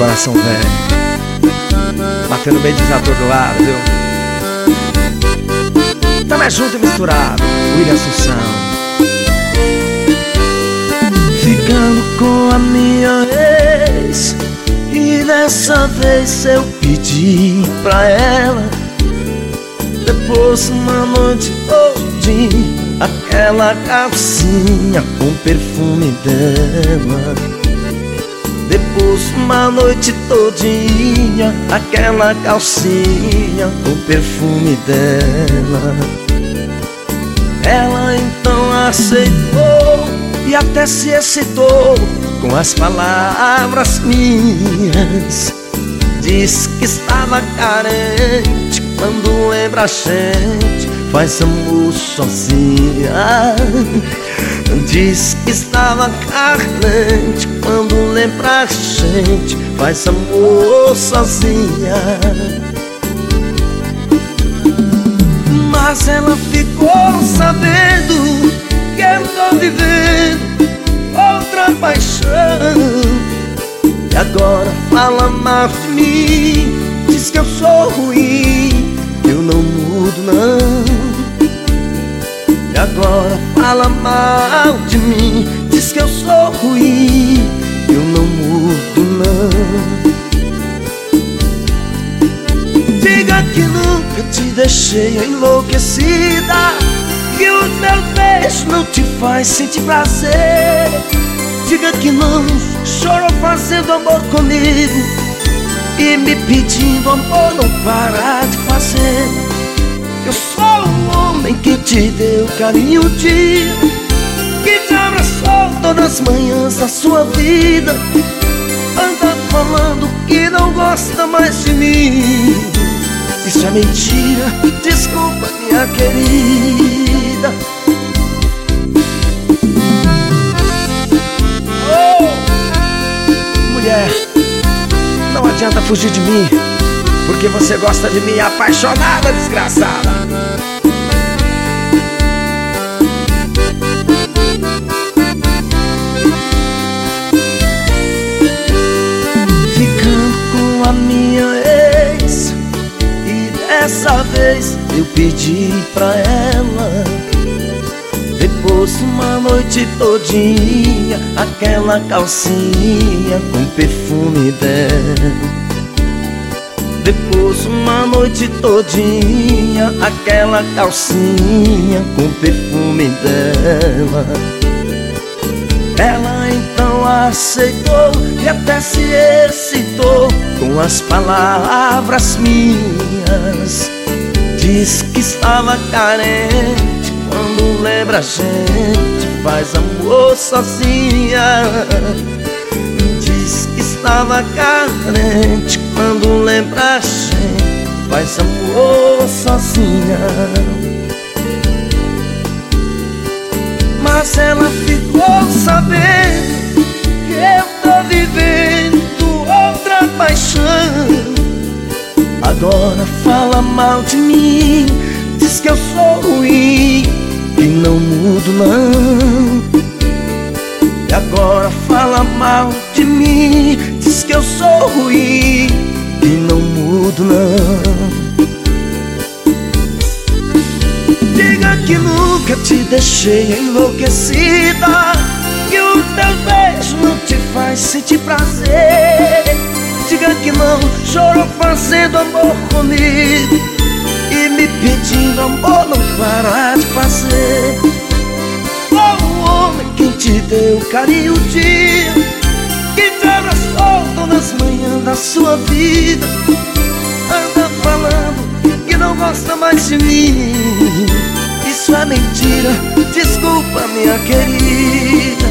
coração velho, batendo bem desatordoado, viu? Tamo junto e misturado, William Assunção. Ficando com a minha ex, e dessa vez eu pedi pra ela, depois uma noite todinha, aquela calcinha com perfume dela. Depois uma noite todinha, aquela calcinha com perfume dela. Ela então aceitou e até se excitou com as palavras minhas. Diz que estava carente quando lembra a gente faz amor sozinha. Diz que estava carente quando lembra a gente faz amor sozinha. Mas ela ficou sabendo que eu tô vivendo outra paixão, e agora fala mal de mim, diz que eu sou ruim, eu não mudo não. E agora fala mal de mim, diz que eu sou ruim, eu não mudo não. Diga que nunca te deixei enlouquecida, que o meu beijo não te faz sentir prazer. Diga que não chorou fazendo amor comigo e me pedindo amor não parar de fazer. Eu sou o homem que te deu carinho um dia, que te abraçou todas as manhãs da sua vida. Anda falando que não gosta mais de mim, isso é mentira, desculpa minha querida. Oh, mulher, não adianta fugir de mim, porque você gosta de mim apaixonada, desgraçada. Ficando com a minha ex, e dessa vez eu pedi pra ela, depois uma noite todinha, aquela calcinha com perfume dela. Depois uma noite todinha, aquela calcinha com perfume dela. Ela então aceitou e até se excitou com as palavras minhas. Diz que estava carente quando lembra a gente faz amor sozinha. Diz que estava carente quando lembra a gente faz amor sozinha. Mas ela ficou sabendo que eu tô vivendo outra paixão. Agora fala mal de mim, diz que eu sou ruim e não mudo não. E agora fala mal de mim, diz que eu sou ruim e não mudo não. Diga que nunca te deixei enlouquecida, que o teu beijo não te faz sentir prazer. Diga que não chorou fazendo amor comigo e me pedindo amor não parar de fazer. Sou o homem que te deu carinho um dia, que te abraçou todas as manhãs da sua vida. Anda falando que não gosta mais de mim, isso é mentira, desculpa minha querida.